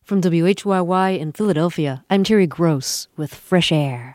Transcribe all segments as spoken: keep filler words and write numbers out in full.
From W H Y Y in Philadelphia, I'm Terry Gross with Fresh Air.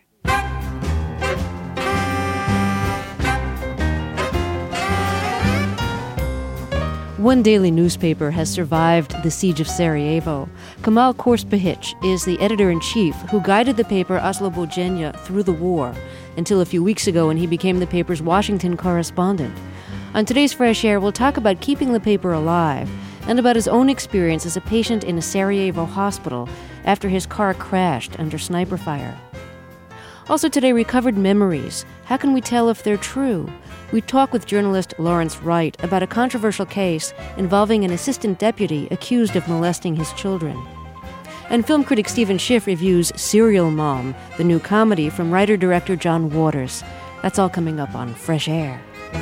One daily newspaper has survived the siege of Sarajevo. Kamal Korspihic is the editor-in-chief who guided the paper Oslobođenje through the war, until a few weeks ago when he became the paper's Washington correspondent. On today's Fresh Air, we'll talk about keeping the paper alive and about his own experience as a patient in a Sarajevo hospital after his car crashed under sniper fire. Also today, recovered memories. How can we tell if they're true? We talk with journalist Lawrence Wright about a controversial case involving an assistant deputy accused of molesting his children. And film critic Stephen Schiff reviews Serial Mom, the new comedy from writer-director John Waters. That's all coming up on Fresh Air.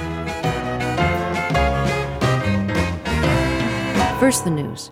First, the news.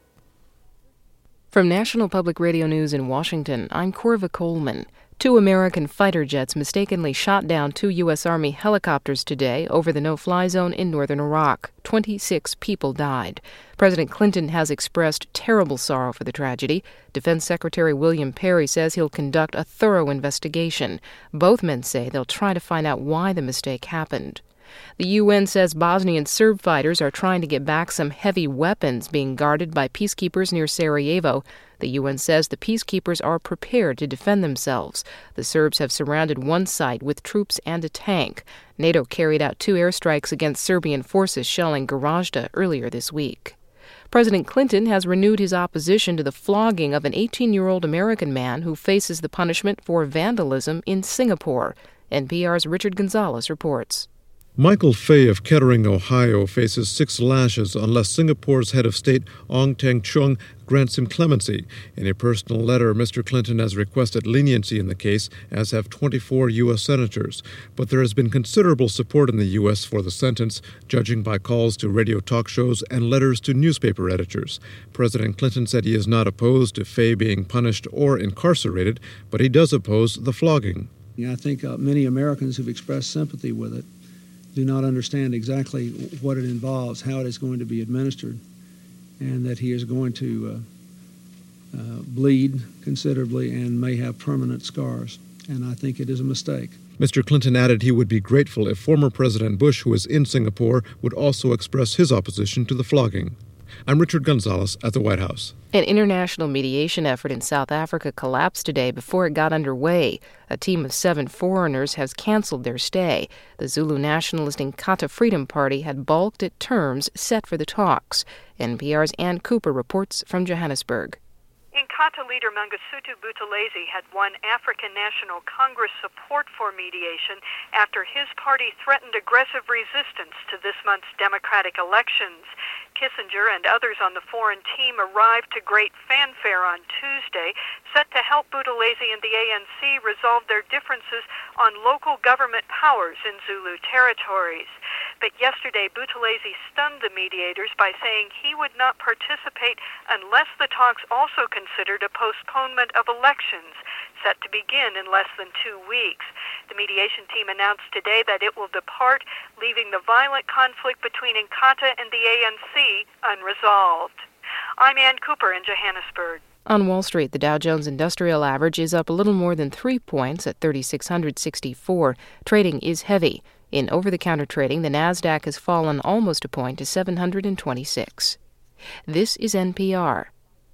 From National Public Radio News in Washington, I'm Corva Coleman. Two American fighter jets mistakenly shot down two U S. Army helicopters today over the no-fly zone in northern Iraq. twenty-six people died. President Clinton has expressed terrible sorrow for the tragedy. Defense Secretary William Perry says he'll conduct a thorough investigation. Both men say they'll try to find out why the mistake happened. The U N says Bosnian Serb fighters are trying to get back some heavy weapons being guarded by peacekeepers near Sarajevo. The U N says the peacekeepers are prepared to defend themselves. The Serbs have surrounded one site with troops and a tank. NATO carried out two airstrikes against Serbian forces shelling Gorazda earlier this week. President Clinton has renewed his opposition to the flogging of an eighteen-year-old American man who faces the punishment for vandalism in Singapore. N P R's Richard Gonzalez reports. Michael Fay of Kettering, Ohio, faces six lashes unless Singapore's head of state, Ong Teng Cheong, grants him clemency. In a personal letter, Mister Clinton has requested leniency in the case, as have twenty-four U S senators. But there has been considerable support in the U S for the sentence, judging by calls to radio talk shows and letters to newspaper editors. President Clinton said he is not opposed to Fay being punished or incarcerated, but he does oppose the flogging. Yeah, I think uh, many Americans who've expressed sympathy with it do not understand exactly what it involves, how it is going to be administered, and that he is going to uh, uh, bleed considerably and may have permanent scars. And I think it is a mistake. Mister Clinton added he would be grateful if former President Bush, who is in Singapore, would also express his opposition to the flogging. I'm Richard Gonzalez at the White House. An international mediation effort in South Africa collapsed today before it got underway. A team of seven foreigners has canceled their stay. The Zulu nationalist Inkatha Freedom Party had balked at terms set for the talks. N P R's Ann Cooper reports from Johannesburg. Inkatha leader Mangosuthu Buthelezi had won African National Congress support for mediation after his party threatened aggressive resistance to this month's democratic elections. Kissinger and others on the foreign team arrived to great fanfare on Tuesday, set to help Buthelezi and the A N C resolve their differences on local government powers in Zulu territories. But yesterday, Buthelezi stunned the mediators by saying he would not participate unless the talks also considered a postponement of elections, set to begin in less than two weeks. The mediation team announced today that it will depart, leaving the violent conflict between Inkatha and the A N C unresolved. I'm Ann Cooper in Johannesburg. On Wall Street, the Dow Jones Industrial Average is up a little more than three points at three thousand six hundred sixty-four. Trading is heavy. In over-the-counter trading, the Nasdaq has fallen almost a point to seven hundred twenty-six. This is N P R.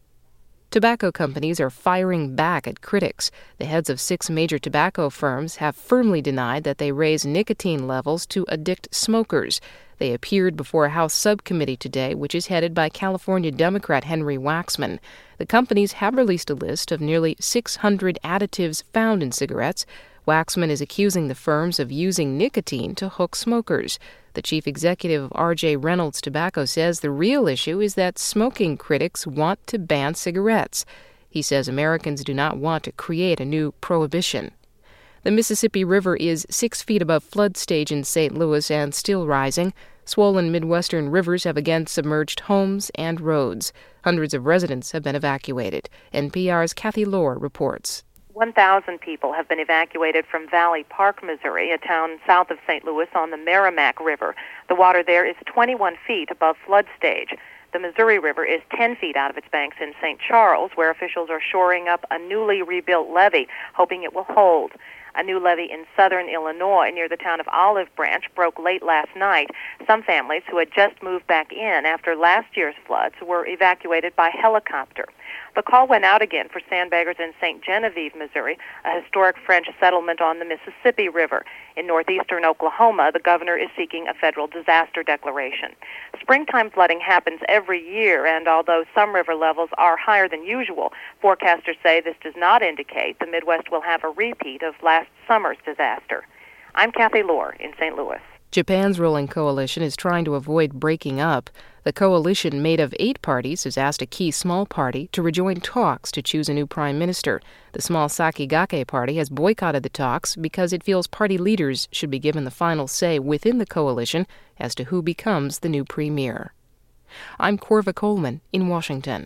Tobacco companies are firing back at critics. The heads of six major tobacco firms have firmly denied that they raise nicotine levels to addict smokers. They appeared before a House subcommittee today, which is headed by California Democrat Henry Waxman. The companies have released a list of nearly six hundred additives found in cigarettes. Waxman is accusing the firms of using nicotine to hook smokers. The chief executive of R J Reynolds Tobacco says the real issue is that smoking critics want to ban cigarettes. He says Americans do not want to create a new prohibition. The Mississippi River is six feet above flood stage in Saint Louis and still rising. Swollen Midwestern rivers have again submerged homes and roads. Hundreds of residents have been evacuated. N P R's Kathy Lohr reports. one thousand people have been evacuated from Valley Park, Missouri, a town south of Saint Louis on the Merrimack River. The water there is twenty-one feet above flood stage. The Missouri River is ten feet out of its banks in Saint Charles, where officials are shoring up a newly rebuilt levee, hoping it will hold. A new levee in southern Illinois near the town of Olive Branch broke late last night. Some families who had just moved back in after last year's floods were evacuated by helicopter. The call went out again for sandbaggers in Saint Genevieve, Missouri, a historic French settlement on the Mississippi River. In northeastern Oklahoma, the governor is seeking a federal disaster declaration. Springtime flooding happens every year, and although some river levels are higher than usual, forecasters say this does not indicate the Midwest will have a repeat of last summer's disaster. I'm Kathy Lohr in Saint Louis. Japan's ruling coalition is trying to avoid breaking up. The coalition, made of eight parties, has asked a key small party to rejoin talks to choose a new prime minister. The small Sakigake party has boycotted the talks because it feels party leaders should be given the final say within the coalition as to who becomes the new premier. I'm Corva Coleman in Washington.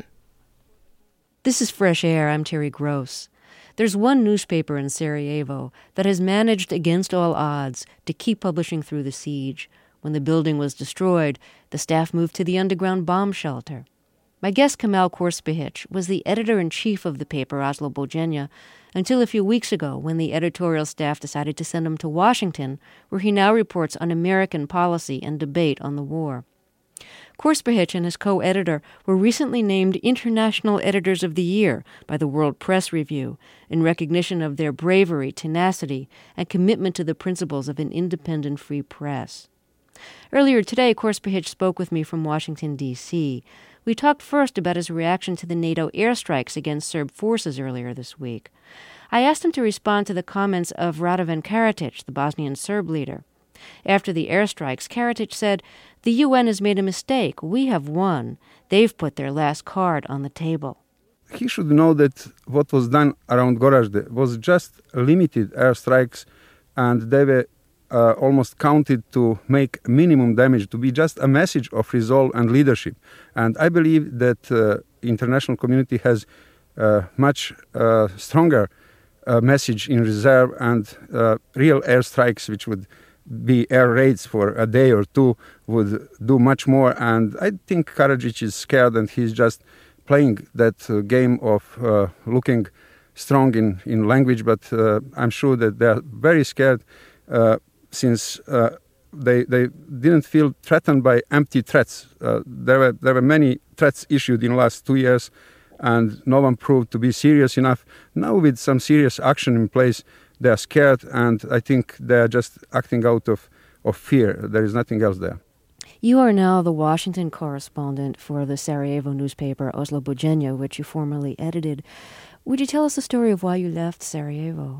This is Fresh Air. I'm Terry Gross. There's one newspaper in Sarajevo that has managed against all odds to keep publishing through the siege. When the building was destroyed, the staff moved to the underground bomb shelter. My guest, Kamal Korspihic, was the editor-in-chief of the paper, Oslobođenje, until a few weeks ago when the editorial staff decided to send him to Washington, where he now reports on American policy and debate on the war. Korspihic and his co-editor were recently named International Editors of the Year by the World Press Review in recognition of their bravery, tenacity, and commitment to the principles of an independent free press. Earlier today, Korspihic spoke with me from Washington, D C We talked first about his reaction to the NATO airstrikes against Serb forces earlier this week. I asked him to respond to the comments of Radovan Karadzic, the Bosnian Serb leader. After the airstrikes, Karadzic said, "The U N has made a mistake. We have won. They've put their last card on the table." He should know that what was done around Gorazde was just limited airstrikes, and they were uh, almost counted to make minimum damage, to be just a message of resolve and leadership. And I believe that uh, international community has uh, much uh, stronger uh, message in reserve, and uh, real airstrikes, which would be air raids for a day or two, would do much more. And I think Karadzic is scared, and he's just playing that uh, game of uh, looking strong in, in language, but uh, I'm sure that they're very scared uh, since uh, they they didn't feel threatened by empty threats. Uh, there were there were many threats issued in the last two years, and no one proved to be serious enough. Now with some serious action in place, they are scared, and I think they are just acting out of, of fear. There is nothing else there. You are now the Washington correspondent for the Sarajevo newspaper Oslobođenje, which you formerly edited. Would you tell us the story of why you left Sarajevo?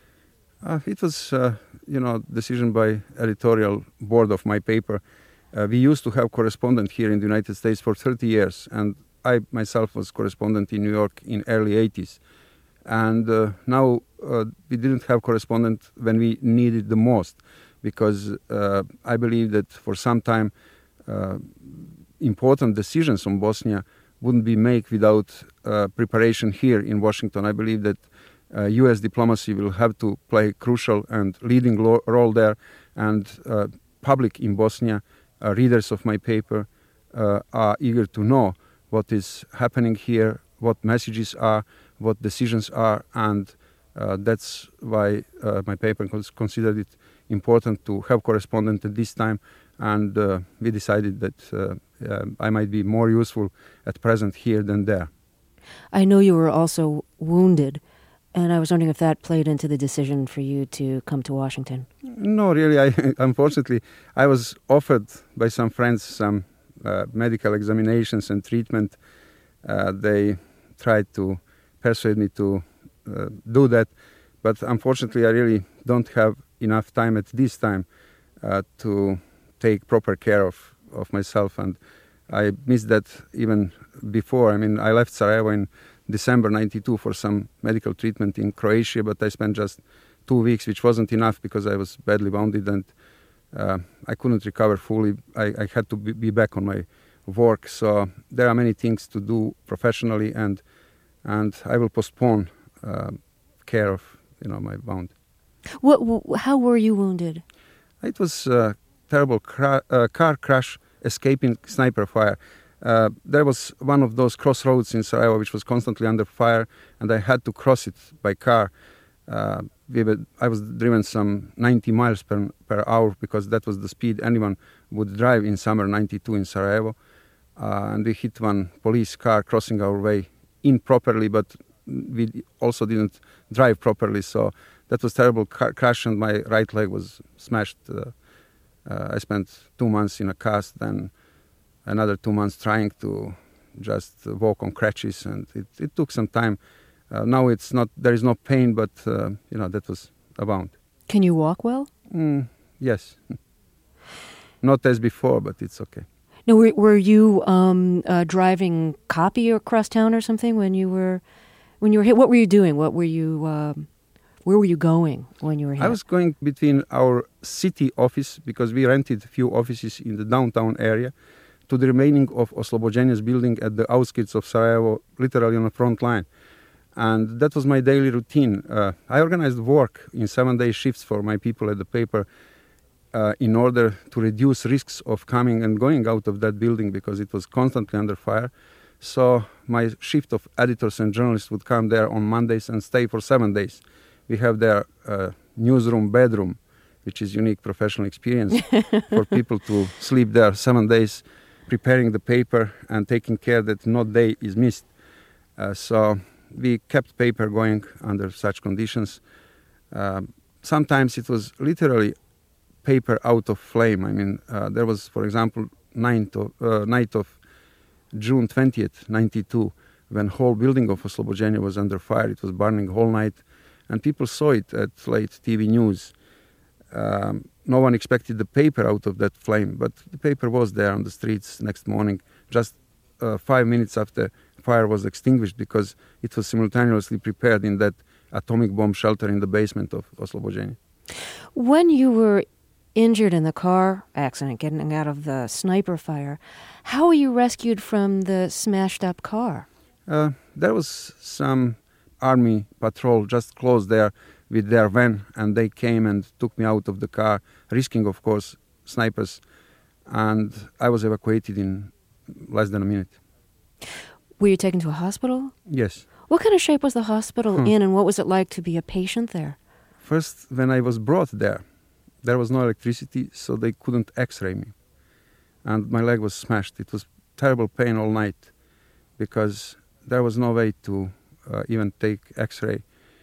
Uh, it was, uh, you know, decision by editorial board of my paper. Uh, we used to have correspondent here in the United States for thirty years, and I myself was correspondent in New York in early eighties. And uh, now uh, we didn't have correspondent when we needed the most, because uh, I believe that for some time uh, important decisions on Bosnia wouldn't be made without uh, preparation here in Washington. I believe that uh, U S diplomacy will have to play crucial and leading lo- role there, and uh, public in Bosnia, uh, readers of my paper, uh, are eager to know what is happening here, what messages are, what decisions are, and uh, that's why uh, my paper cons- considered it important to have correspondent at this time, and uh, we decided that uh, uh, I might be more useful at present here than there. I know you were also wounded, and I was wondering if that played into the decision for you to come to Washington. No, really. I, unfortunately, I was offered by some friends some uh, medical examinations and treatment. Uh, they tried to persuade me to uh, do that, but unfortunately I really don't have enough time at this time uh, to take proper care of, of myself, and I missed that even before. I mean, I left Sarajevo in December ninety-two for some medical treatment in Croatia, but I spent just two weeks, which wasn't enough because I was badly wounded, and uh, I couldn't recover fully. I, I had to be, be back on my work, so there are many things to do professionally, and and I will postpone uh, care of you know my wound. What? How were you wounded? It was a terrible cra- uh, car crash, escaping sniper fire. Uh, there was one of those crossroads in Sarajevo which was constantly under fire, and I had to cross it by car. Uh, we were, I was driven some ninety miles per, per hour because that was the speed anyone would drive in summer ninety-two in Sarajevo. Uh, and we hit one police car crossing our way improperly, but we also didn't drive properly, so that was terrible car crash, and my right leg was smashed. Uh, uh, I spent two months in a cast, then another two months trying to just walk on crutches, and it, it took some time. Uh, now it's not, there is no pain, but uh, you know, that was abound. Can you walk well? Mm, yes. Not as before, but it's okay. Now, were, were you um, uh, driving copy across town or something when you were when you were hit? What were you doing? What were you? Um, where were you going when you were hit? I was going between our city office, because we rented a few offices in the downtown area, to the remaining of Oslobođenja's building at the outskirts of Sarajevo, literally on the front line. And that was my daily routine. Uh, I organized work in seven-day shifts for my people at the paper uh, in order to reduce risks of coming and going out of that building, because it was constantly under fire. So my shift of editors and journalists would come there on Mondays and stay for seven days. We have their uh, newsroom bedroom, which is unique professional experience for people to sleep there seven days, preparing the paper and taking care that no day is missed. Uh, so we kept paper going under such conditions. Uh, sometimes it was literally paper out of flame. I mean, uh, there was, for example, ninth of, uh, night of June twentieth, ninety-two, when whole building of Oslobođenja was under fire. It was burning whole night, and people saw it at late T V news. Um, no one expected the paper out of that flame, but the paper was there on the streets next morning, just uh, five minutes after fire was extinguished, because it was simultaneously prepared in that atomic bomb shelter in the basement of Oslobođenja. When you were injured in the car accident, getting out of the sniper fire, how were you rescued from the smashed-up car? Uh, there was some army patrol just close there with their van, and they came and took me out of the car, risking, of course, snipers, and I was evacuated in less than a minute. Were you taken to a hospital? Yes. What kind of shape was the hospital Hmm. in, and what was it like to be a patient there? First, when I was brought there, there was no electricity, so they couldn't x-ray me. And my leg was smashed. It was terrible pain all night, because there was no way to uh, even take x-ray.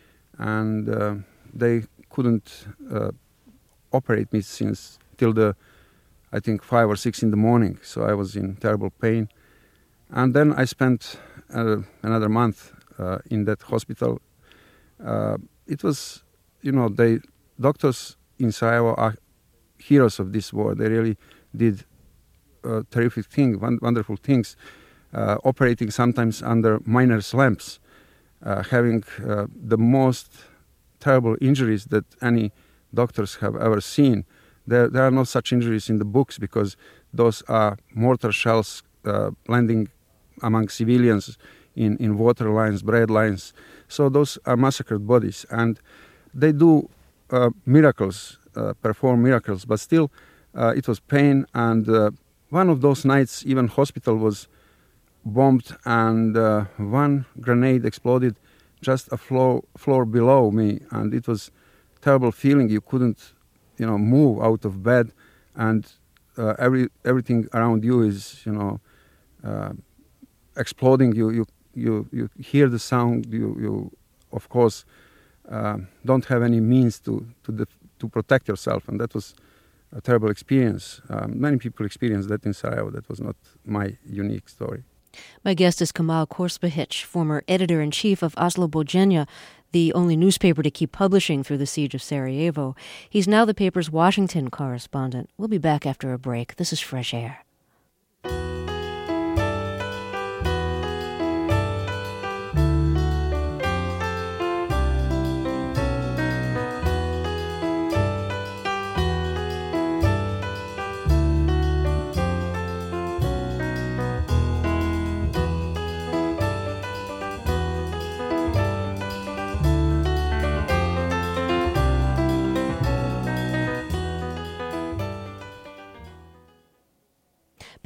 And uh, they couldn't uh, operate me since till the, I think, five or six in the morning. So I was in terrible pain. And then I spent uh, another month uh, in that hospital. Uh, it was, you know, they doctors in Sarajevo are heroes of this war. They really did uh, terrific things, wonderful things, uh, operating sometimes under miner's lamps, uh, having uh, the most terrible injuries that any doctors have ever seen. There, there are no such injuries in the books, because those are mortar shells uh, landing among civilians in, in water lines, bread lines. So those are massacred bodies, and they do uh, miracles, uh, perform miracles, but still uh, it was pain. And uh, one of those nights, even hospital was bombed, and uh, one grenade exploded just a floor, floor below me, and it was terrible feeling. You couldn't, you know, move out of bed, and uh, every everything around you is, you know, uh, exploding. You you you you hear the sound. You you of course uh, don't have any means to to def- to protect yourself, and that was a terrible experience. Um, many people experienced that in Sarajevo. That was not my unique story. My guest is Kemal Korsbahic, former editor-in-chief of Oslobođenja, the only newspaper to keep publishing through the siege of Sarajevo. He's now the paper's Washington correspondent. We'll be back after a break. This is Fresh Air.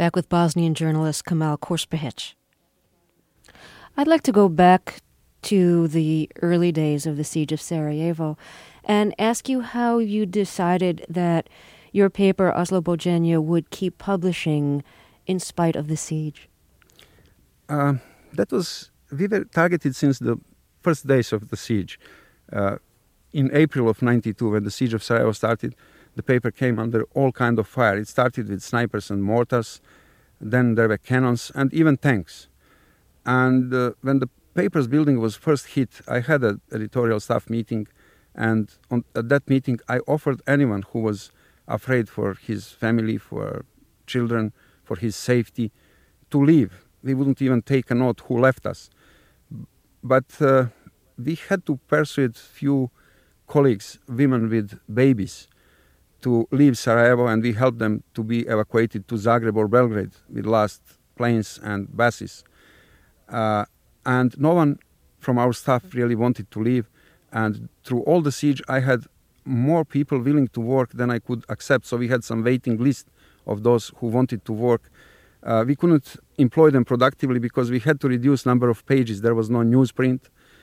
back with Bosnian journalist Kemal Korspihic. I'd like to go back to the early days of the siege of Sarajevo and ask you how you decided that your paper, Oslobođenje, would keep publishing in spite of the siege. Uh, that was, we were targeted since the first days of the siege. Uh, in April of ninety-two, when the siege of Sarajevo started, the paper came under all kind of fire. It started with snipers and mortars, then there were cannons and even tanks. And uh, when the paper's building was first hit, I had an editorial staff meeting, and on, at that meeting I offered anyone who was afraid for his family, for children, for his safety, to leave. We wouldn't even take a note who left us. But uh, we had to persuade few colleagues, women with babies, to leave Sarajevo, and we helped them to be evacuated to Zagreb or Belgrade with last planes and buses. Uh, and no one from our staff really wanted to leave. And through all the siege, I had more people willing to work than I could accept. So we had some waiting list of those who wanted to work. Uh, we couldn't employ them productively because we had to reduce number of pages. There was no newsprint.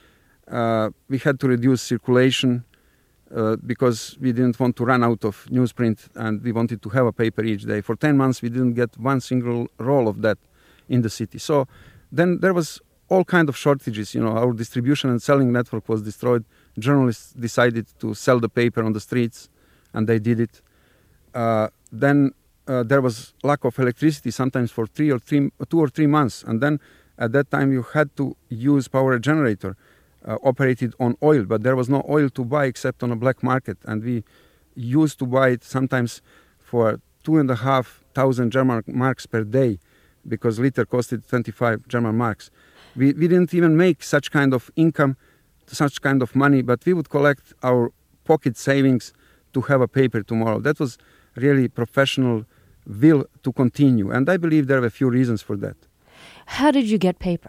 Uh, we had to reduce circulation uh, because we didn't want to run out of newsprint, and we wanted to have a paper each day. For ten months, we didn't get one single roll of that in the city. So then there was all kind of shortages. You know, our distribution and selling network was destroyed. Journalists decided to sell the paper on the streets, and they did it. Uh, then uh, there was lack of electricity, sometimes for three or three, two or three months. And then at that time you had to use power generator uh, operated on oil, but there was no oil to buy except on a black market. And we used to buy it sometimes for two and a half thousand German marks per day, because liter costed twenty-five German marks. We, we didn't even make such kind of income, such kind of money, but we would collect our pocket savings to have a paper tomorrow. That was really professional will to continue, and I believe there are a few reasons for that. How did you get paper?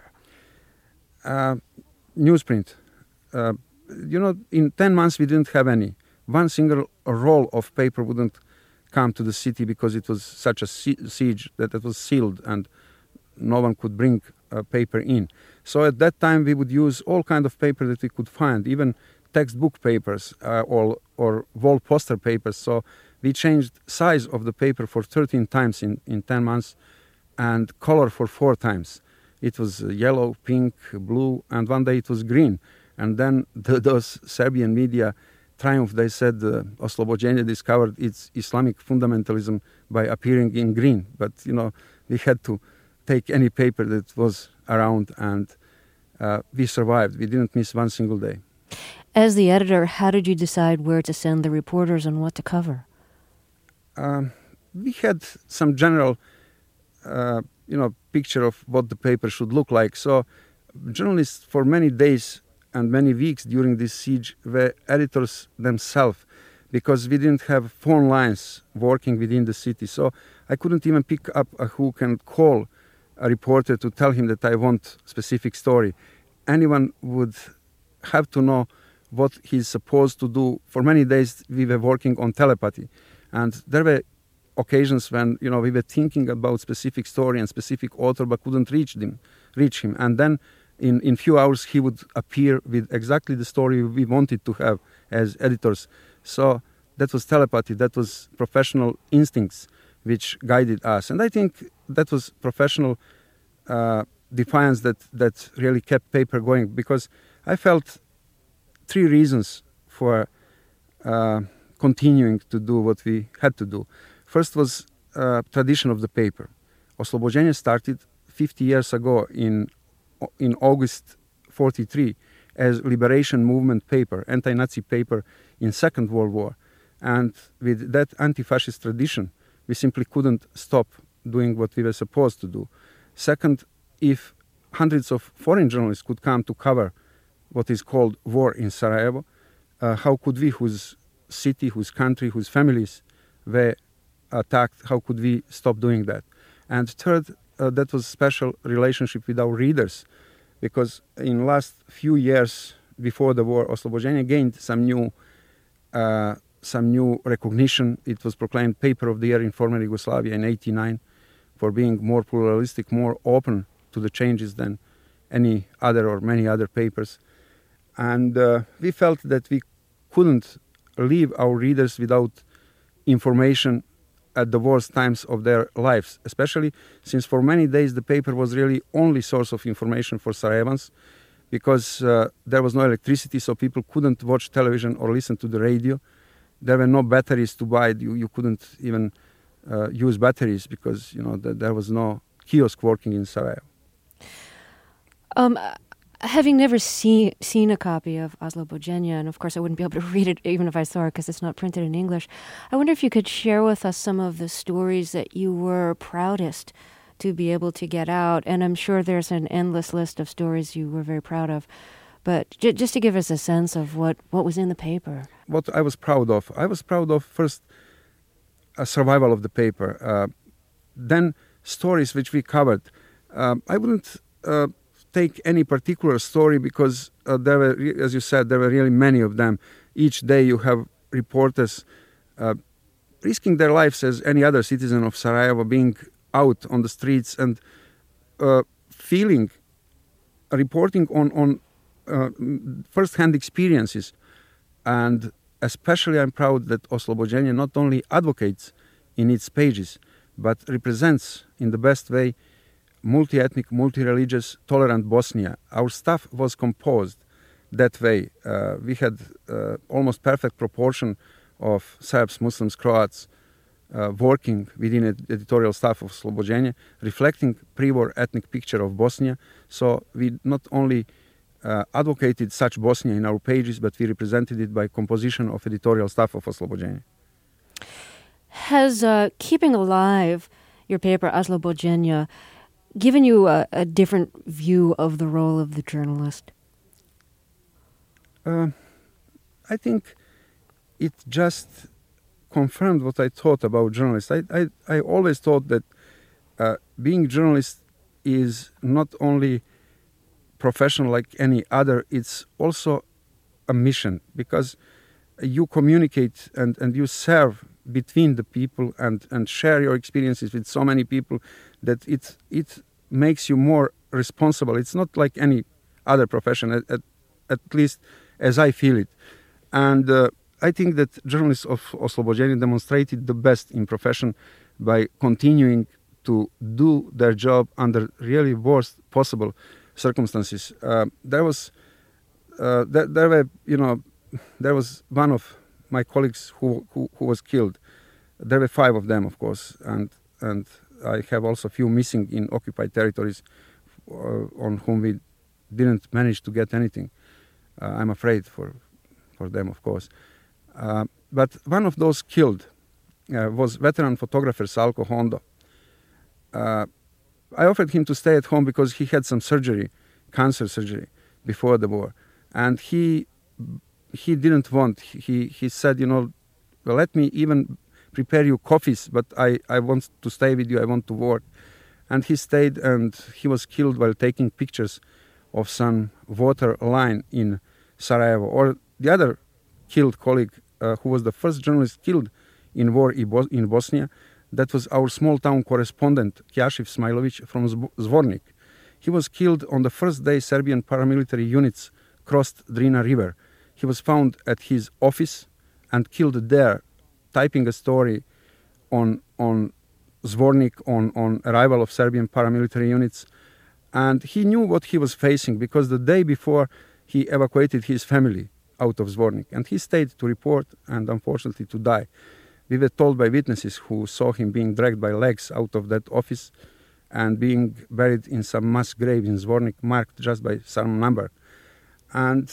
Uh, newsprint. Uh, you know, in ten months we didn't have any. One single roll of paper wouldn't come to the city because it was such a siege that it was sealed and no one could bring uh, paper in. So at that time we would use all kind of paper that we could find, even textbook papers uh, or, or wall poster papers. So we changed size of the paper for thirteen times in, in ten months and color for four times. It was yellow, pink, blue, and one day it was green. And then the, those Serbian media triumph, they said uh, Oslobođenje discovered its Islamic fundamentalism by appearing in green. But, you know, we had to take any paper that was around, and uh, we survived. We didn't miss one single day. As the editor, how did you decide where to send the reporters and what to cover? Um, we had some general, uh, you know, picture of what the paper should look like. So journalists for many days and many weeks during this siege were editors themselves, because we didn't have phone lines working within the city. So I couldn't even pick up a hook and call a reporter to tell him that I want a specific story. Anyone would have to know what he's supposed to do. For many days we were working on telepathy, and there were occasions when, you know, we were thinking about specific story and specific author but couldn't reach them, reach him. And then in in few hours he would appear with exactly the story we wanted to have as editors. So that was telepathy, that was professional instincts which guided us. And I think that was professional uh, defiance that, that really kept paper going, because I felt three reasons for uh, continuing to do what we had to do. First was uh, tradition of the paper. Oslobođenje started fifty years ago in in August forty-three as liberation movement paper, anti-Nazi paper in Second World War. And with that anti-fascist tradition, we simply couldn't stop doing what we were supposed to do. Second, if hundreds of foreign journalists could come to cover what is called war in Sarajevo, uh, how could we, whose city, whose country, whose families were attacked, how could we stop doing that? And third, uh, that was special relationship with our readers, because in last few years before the war, Oslobođenje gained some new uh, some new recognition. It was proclaimed Paper of the Year in former Yugoslavia in eighty-nine. for being more pluralistic, more open to the changes than any other or many other papers. And uh, we felt that we couldn't leave our readers without information at the worst times of their lives, especially since for many days the paper was really only source of information for Sarajevans, because uh, there was no electricity, so people couldn't watch television or listen to the radio. There were no batteries to buy. You, you couldn't even uh, use batteries because, you know, th- there was no kiosk working in Sarajevo. Um, having never see, seen a copy of Oslobođenje, and of course I wouldn't be able to read it even if I saw it because it's not printed in English, I wonder if you could share with us some of the stories that you were proudest to be able to get out. And I'm sure there's an endless list of stories you were very proud of. But j- just to give us a sense of what, what was in the paper. What I was proud of, I was proud of first a survival of the paper, uh, then stories which we covered. Uh, I wouldn't uh, take any particular story because uh, there were, as you said, there were really many of them. Each day you have reporters uh, risking their lives as any other citizen of Sarajevo, being out on the streets and uh, feeling, reporting on, on uh, first-hand experiences. And especially I'm proud that Oslobođenje not only advocates in its pages, but represents in the best way multi-ethnic, multi-religious, tolerant Bosnia. Our staff was composed that way. Uh, we had uh, almost perfect proportion of Serbs, Muslims, Croats, Uh, working within the editorial staff of Oslobođenje, reflecting pre-war ethnic picture of Bosnia. So we not only uh, advocated such Bosnia in our pages, but we represented it by composition of editorial staff of Oslobođenje. Has uh, keeping alive your paper Oslobođenje given you a, a different view of the role of the journalist? Uh, I think it just confirmed what I thought about journalists. I, I, I always thought that uh, being a journalist is not only profession like any other, it's also a mission, because you communicate and, and you serve between the people and, and share your experiences with so many people that it, it makes you more responsible. It's not like any other profession, at, at, at least as I feel it. And uh, I think that journalists of Oslobođenje demonstrated the best in profession by continuing to do their job under really worst possible circumstances. Uh, there was, uh, there, there were, you know, there was one of my colleagues who, who, who was killed. There were five of them, of course, and and I have also a few missing in occupied territories uh, on whom we didn't manage to get anything. Uh, I'm afraid for, for them, of course. Uh, but one of those killed uh, was veteran photographer Salko Hondo. Uh, I offered him to stay at home because he had some surgery, cancer surgery, before the war. And he he didn't want. He, he said, you know, well, let me even prepare you coffees, but I, I want to stay with you, I want to work. And he stayed, and he was killed while taking pictures of some water line in Sarajevo. Or the other killed colleague, uh, who was the first journalist killed in war in Bosnia, that was our small town correspondent, Kjašiv Smailović from Zvornik. He was killed on the first day Serbian paramilitary units crossed Drina River. He was found at his office and killed there, typing a story on on Zvornik, on, on arrival of Serbian paramilitary units. And he knew what he was facing because the day before he evacuated his family out of Zvornik. And he stayed to report and unfortunately to die. We were told by witnesses who saw him being dragged by legs out of that office and being buried in some mass grave in Zvornik, marked just by some number. And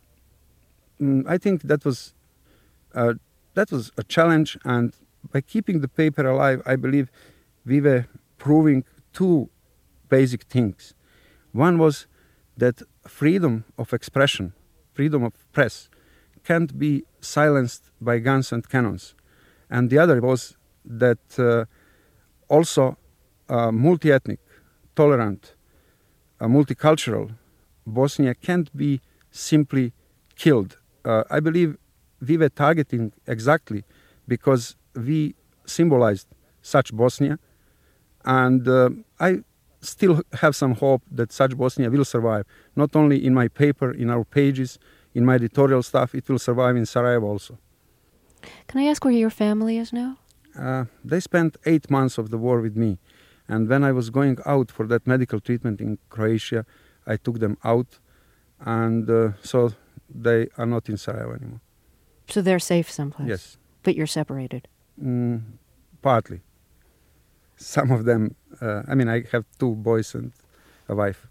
mm, I think that was uh, that was a challenge. And by keeping the paper alive, I believe we were proving two basic things. One was that freedom of expression, freedom of press, can't be silenced by guns and cannons. And the other was that uh, also uh, multi-ethnic, tolerant, uh, multicultural Bosnia can't be simply killed. Uh, I believe we were targeting exactly because we symbolized such Bosnia, And uh, I still have some hope that such Bosnia will survive, not only in my paper, in our pages, in my editorial stuff, it will survive in Sarajevo also. Can I ask where your family is now? Uh, they spent eight months of the war with me. And when I was going out for that medical treatment in Croatia, I took them out. And uh, so they are not in Sarajevo anymore. So they're safe someplace? Yes. But you're separated? Mm, partly. Some of them, uh, I mean, I have two boys and a wife.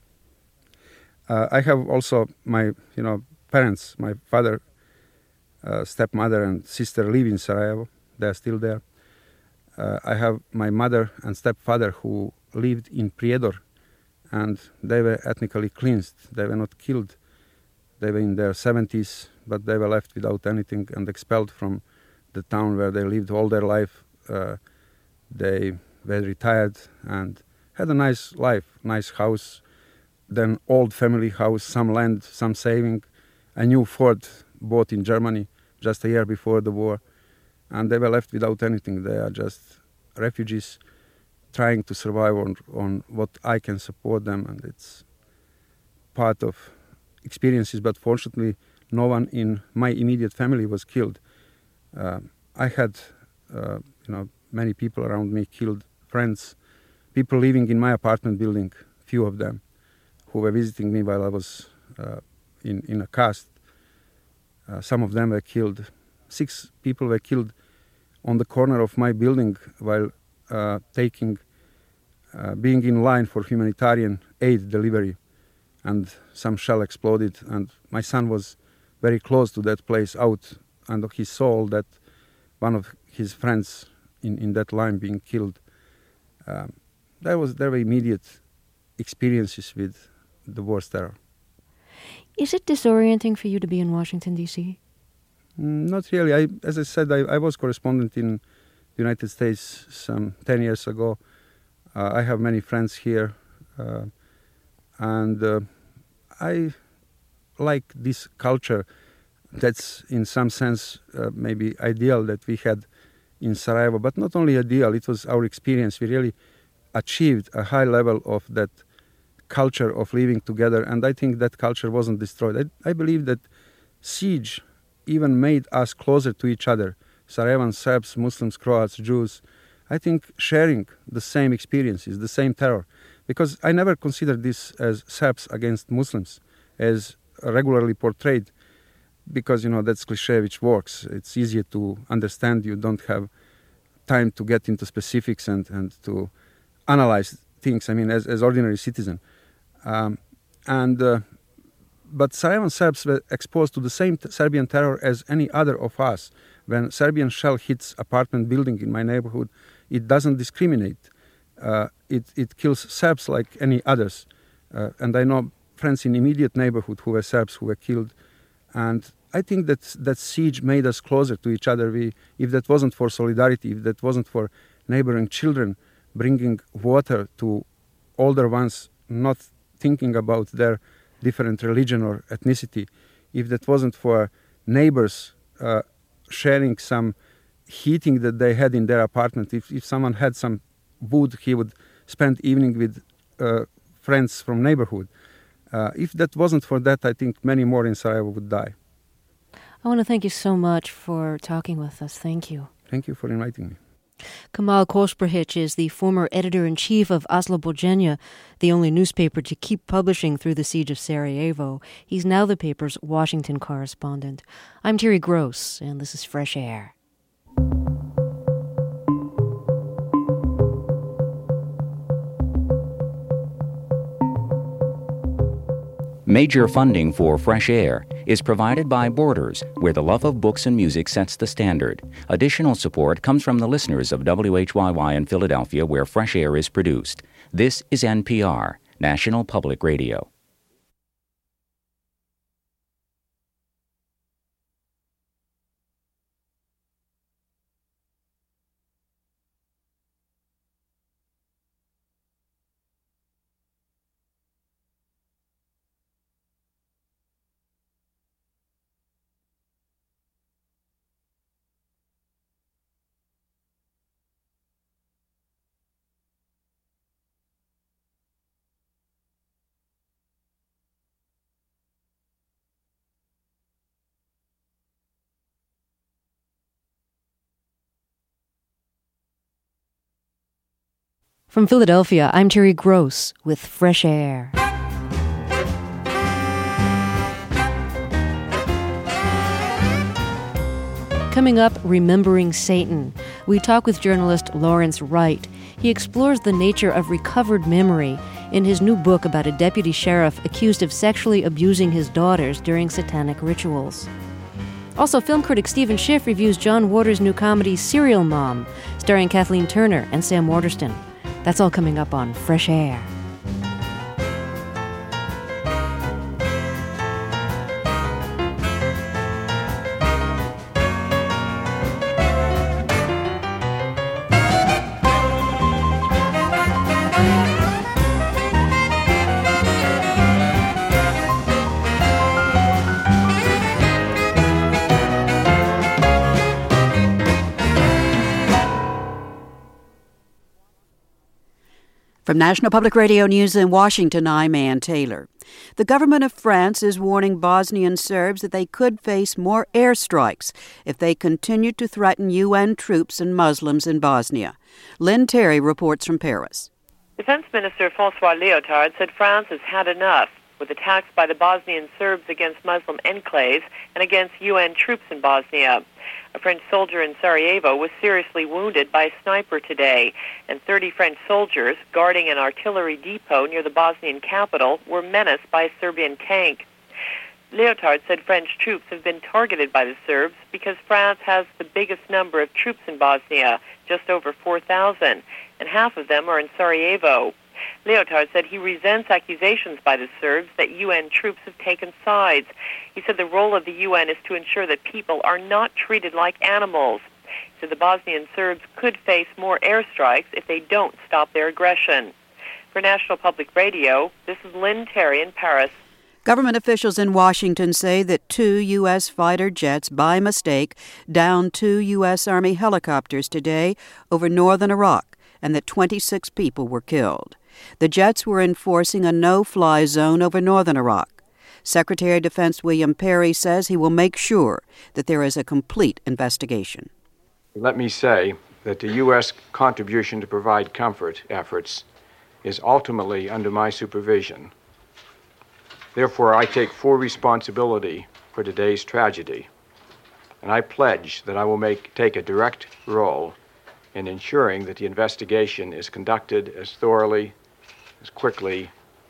Uh, I have also my, you know, parents, my father, uh, stepmother and sister live in Sarajevo. They are still there. Uh, I have my mother and stepfather who lived in Prijedor, and they were ethnically cleansed. They were not killed. They were in their seventies, but they were left without anything and expelled from the town where they lived all their life. Uh, they were retired and had a nice life, nice house, then old family house, some land, some saving, a new Ford bought in Germany just a year before the war. And they were left without anything. They are just refugees trying to survive on, on what I can support them. And it's part of experiences, but fortunately no one in my immediate family was killed. Uh, I had uh, you know, many people around me killed, friends, people living in my apartment building, few of them, who were visiting me while I was uh, in, in a cast. Uh, some of them were killed. Six people were killed on the corner of my building while uh, taking, uh, being in line for humanitarian aid delivery, and some shell exploded. And my son was very close to that place out, and he saw that one of his friends in, in that line being killed. Um, that was there were immediate experiences with the war's terror. Is it disorienting for you to be in Washington, D C? Mm, not really. I, as I said, I, I was correspondent in the United States some ten years ago. Uh, I have many friends here, uh, and uh, I like this culture that's in some sense uh, maybe ideal that we had in Sarajevo, but not only ideal, it was our experience. We really achieved a high level of that culture of living together, and I think that culture wasn't destroyed. I, I believe that siege even made us closer to each other, Sarajevan Serbs, Muslims, Croats, Jews. I think sharing the same experiences, the same terror, because I never considered this as Serbs against Muslims, as regularly portrayed, because, you know, that's cliche which works. It's easier to understand. You don't have time to get into specifics and, and to analyze things, I mean, as, as ordinary citizen. Um, and uh, But Sarajevan Serbs were exposed to the same t- Serbian terror as any other of us. When Serbian shell hits apartment building in my neighborhood, it doesn't discriminate. Uh, it, it kills Serbs like any others. Uh, and I know friends in immediate neighborhood who were Serbs who were killed. And I think that that siege made us closer to each other. We, if that wasn't for solidarity, if that wasn't for neighboring children bringing water to older ones, not thinking about their different religion or ethnicity, if that wasn't for neighbors uh, sharing some heating that they had in their apartment, if, if someone had some wood, he would spend evening with uh, friends from neighborhood. Uh, if that wasn't for that, I think many more in Sarajevo would die. I want to thank you so much for talking with us. Thank you. Thank you for inviting me. Kamal Kosprhic is the former editor-in-chief of Oslobođenje, the only newspaper to keep publishing through the siege of Sarajevo. He's now the paper's Washington correspondent. I'm Terry Gross, and this is Fresh Air. Major funding for Fresh Air is provided by Borders, where the love of books and music sets the standard. Additional support comes from the listeners of W H Y Y in Philadelphia, where Fresh Air is produced. This is N P R, National Public Radio. From Philadelphia, I'm Terry Gross with Fresh Air. Coming up, Remembering Satan. We talk with journalist Lawrence Wright. He explores the nature of recovered memory in his new book about a deputy sheriff accused of sexually abusing his daughters during satanic rituals. Also, film critic Stephen Schiff reviews John Waters' new comedy Serial Mom, starring Kathleen Turner and Sam Waterston. That's all coming up on Fresh Air. From National Public Radio News in Washington, I'm Ann Taylor. The government of France is warning Bosnian Serbs that they could face more airstrikes if they continue to threaten U N troops and Muslims in Bosnia. Lynn Terry reports from Paris. Defense Minister François Léotard said France has had enough with attacks by the Bosnian Serbs against Muslim enclaves and against U N troops in Bosnia. A French soldier in Sarajevo was seriously wounded by a sniper today, and thirty French soldiers guarding an artillery depot near the Bosnian capital were menaced by a Serbian tank. Léotard said French troops have been targeted by the Serbs because France has the biggest number of troops in Bosnia, just over four thousand, and half of them are in Sarajevo. Léotard said he resents accusations by the Serbs that U N troops have taken sides. He said the role of the U N is to ensure that people are not treated like animals. He said the Bosnian Serbs could face more airstrikes if they don't stop their aggression. For National Public Radio, this is Lynn Terry in Paris. Government officials in Washington say that two U S fighter jets, by mistake, downed two U S Army helicopters today over northern Iraq, and that twenty-six people were killed. The jets were enforcing a no-fly zone over northern Iraq. Secretary of Defense William Perry says he will make sure that there is a complete investigation. Let me say that the U S contribution to provide comfort efforts is ultimately under my supervision. Therefore, I take full responsibility for today's tragedy, and I pledge that I will make take a direct role in ensuring that the investigation is conducted as thoroughly, as quickly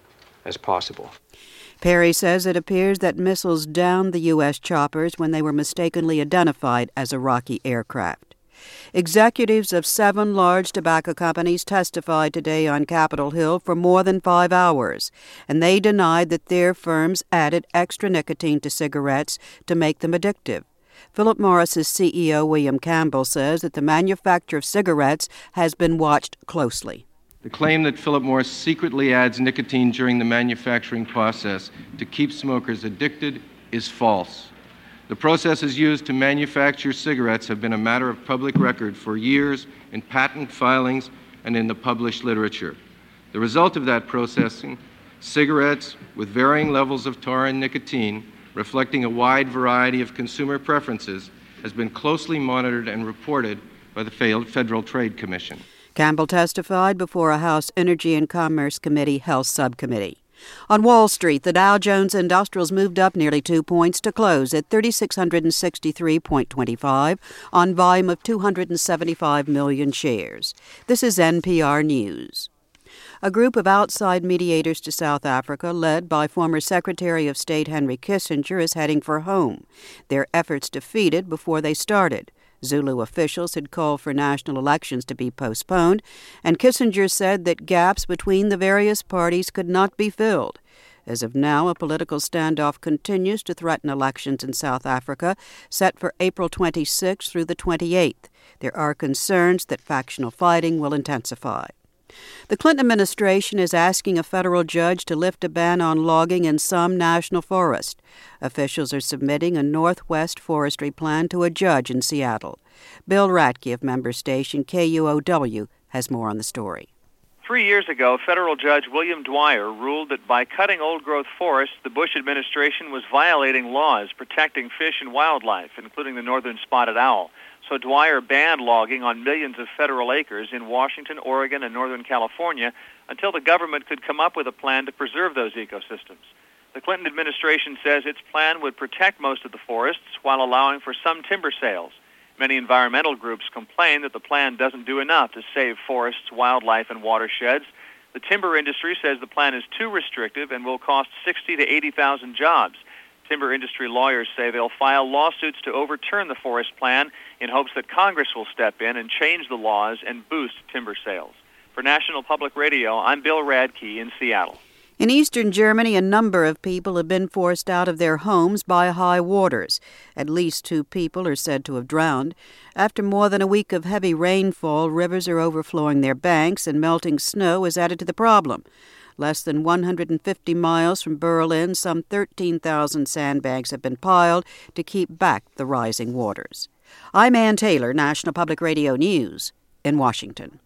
as possible. Perry says it appears that missiles downed the U S choppers when they were mistakenly identified as Iraqi aircraft. Executives of seven large tobacco companies testified today on Capitol Hill for more than five hours, and they denied that their firms added extra nicotine to cigarettes to make them addictive. Philip Morris's C E O, William Campbell, says that the manufacture of cigarettes has been watched closely. The claim that Philip Morris secretly adds nicotine during the manufacturing process to keep smokers addicted is false. The processes used to manufacture cigarettes have been a matter of public record for years in patent filings and in the published literature. The result of that processing, cigarettes with varying levels of tar and nicotine, reflecting a wide variety of consumer preferences, has been closely monitored and reported by the Federal Trade Commission. Campbell testified before a House Energy and Commerce Committee Health Subcommittee. On Wall Street, the Dow Jones Industrials moved up nearly two points to close at three thousand six hundred sixty-three point two five on volume of two hundred seventy-five million shares. This is N P R News. A group of outside mediators to South Africa, led by former Secretary of State Henry Kissinger, is heading for home. Their efforts defeated before they started. Zulu officials had called for national elections to be postponed, and Kissinger said that gaps between the various parties could not be filled. As of now, a political standoff continues to threaten elections in South Africa, set for April twenty-sixth through the twenty-eighth. There are concerns that factional fighting will intensify. The Clinton administration is asking a federal judge to lift a ban on logging in some national forest. Officials are submitting a Northwest forestry plan to a judge in Seattle. Bill Ratke of member station K U O W has more on the story. Three years ago, federal judge William Dwyer ruled that by cutting old-growth forests, the Bush administration was violating laws protecting fish and wildlife, including the northern spotted owl. So Dwyer banned logging on millions of federal acres in Washington, Oregon, and Northern California until the government could come up with a plan to preserve those ecosystems. The Clinton administration says its plan would protect most of the forests while allowing for some timber sales. Many environmental groups complain that the plan doesn't do enough to save forests, wildlife, and watersheds. The timber industry says the plan is too restrictive and will cost sixty to eighty thousand jobs. Timber industry lawyers say they'll file lawsuits to overturn the forest plan in hopes that Congress will step in and change the laws and boost timber sales. For National Public Radio, I'm Bill Radke in Seattle. In eastern Germany, a number of people have been forced out of their homes by high waters. At least two people are said to have drowned. After more than a week of heavy rainfall, rivers are overflowing their banks and melting snow has added to the problem. Less than one hundred fifty miles from Berlin, some thirteen thousand sandbags have been piled to keep back the rising waters. I'm Ann Taylor, National Public Radio News in Washington.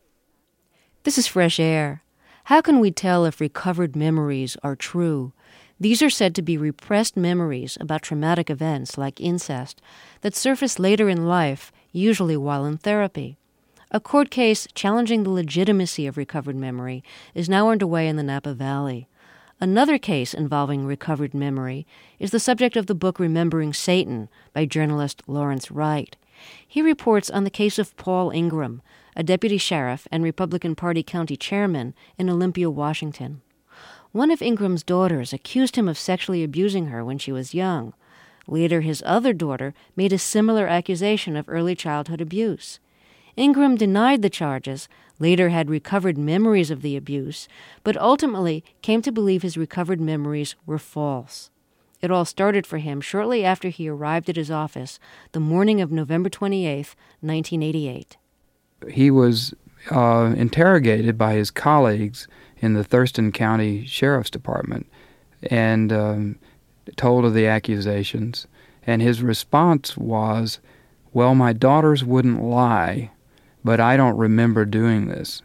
This is Fresh Air. How can we tell if recovered memories are true? These are said to be repressed memories about traumatic events like incest that surface later in life, usually while in therapy. A court case challenging the legitimacy of recovered memory is now underway in the Napa Valley. Another case involving recovered memory is the subject of the book Remembering Satan by journalist Lawrence Wright. He reports on the case of Paul Ingram, a deputy sheriff and Republican Party county chairman in Olympia, Washington. One of Ingram's daughters accused him of sexually abusing her when she was young. Later, his other daughter made a similar accusation of early childhood abuse. Ingram denied the charges, later had recovered memories of the abuse, but ultimately came to believe his recovered memories were false. It all started for him shortly after he arrived at his office the morning of November twenty-eighth, nineteen eighty-eight. He was uh, interrogated by his colleagues in the Thurston County Sheriff's Department and um, told of the accusations. And his response was, well, my daughters wouldn't lie, but I don't remember doing this.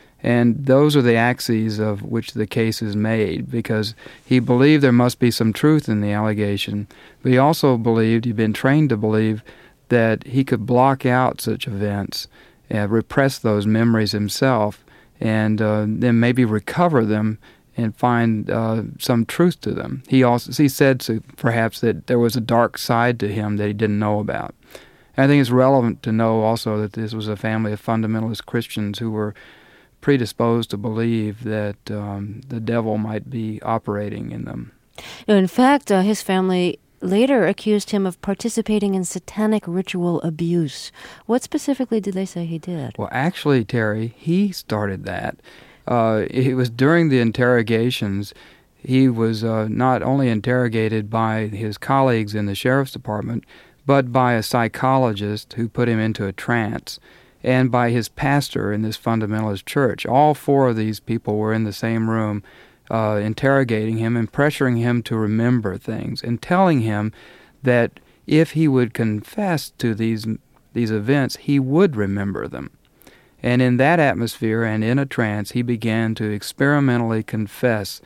And those are the axes of which the case is made, because he believed there must be some truth in the allegation, but he also believed, he'd been trained to believe, that he could block out such events, uh, repress those memories himself, and uh, then maybe recover them and find uh, some truth to them. He also he said so, perhaps that there was a dark side to him that he didn't know about. And I think it's relevant to know also that this was a family of fundamentalist Christians who were predisposed to believe that um, the devil might be operating in them. In fact, uh, his family later accused him of participating in satanic ritual abuse. What specifically did they say he did? Well, actually, Terry, he started that. Uh, it was during the interrogations, he was uh, not only interrogated by his colleagues in the sheriff's department, but by a psychologist who put him into a trance, and by his pastor in this fundamentalist church. All four of these people were in the same room uh, interrogating him and pressuring him to remember things and telling him that if he would confess to these these events, he would remember them. And in that atmosphere and in a trance, he began to experimentally confess